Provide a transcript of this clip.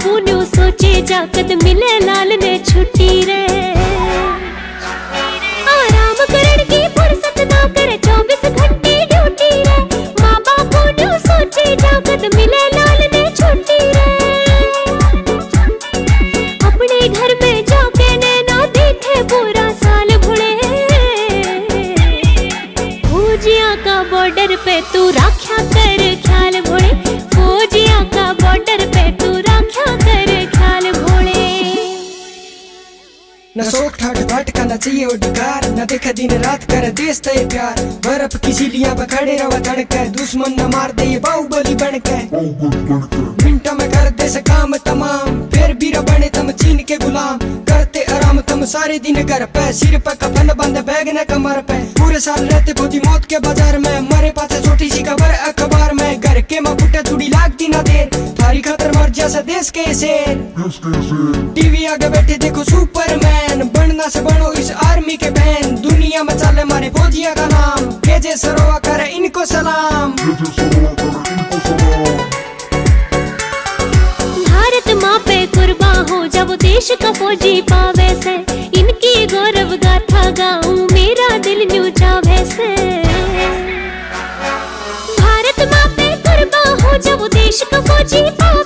बापू new सोचे जाकत मिले लाल ने छुट्टी रे। आराम करण की फुर्सत ना करे 24 घंटे ड्यूटी रे। माँ बापू न्यू सोचे जाकत मिले लाल ने छुट्टी रे। अपने घर में जाके नैना देखे पूरा साल भुड़े। फौजिया का बॉर्डर पे तू राख्या कर ख्याल भोले। फौजिया का बॉर्डर पे तू राख्या कर ख्याल भोले। न शोक ठाठ बाट का न चाहिए उडकार, न देखा दिन रात कर देश तय प्यार। बर्फ की सीलियां पे खड़े रवा तड़के, दुश्मन न मार दे ये बाहुबली बनके। मिनटों में कर दे से काम तमाम, फिर बीरा बने तम चीन के गुलाम। करते आराम तम सारे दिन घर पे, सिर पे कफन बंद बैग न कमर पे। पूरे साल रहते फौजी मौत के बाजार में, मरे पासे छोटी सी खबर अखबार में। घर के माँ पुट्टा चूड़ी लागती ना देर, थारी खतर मर जैसे देश के शेर। टीवी आगे बैठे देखो सुपरमैन, बनना से बनो इस आर्मी के बहन। दुनिया में चले मारे फौजिया का नाम, भेजे सरोवा करे इनको सलाम। भारत माँ पे कुर्बान हो जब देश का फौजी पावे से। इनकी गौरव गाथा गाऊं मेरा दिल न्यू चावे से। भारत माँ पे कुर्बान हो जब देश का फौजी पावे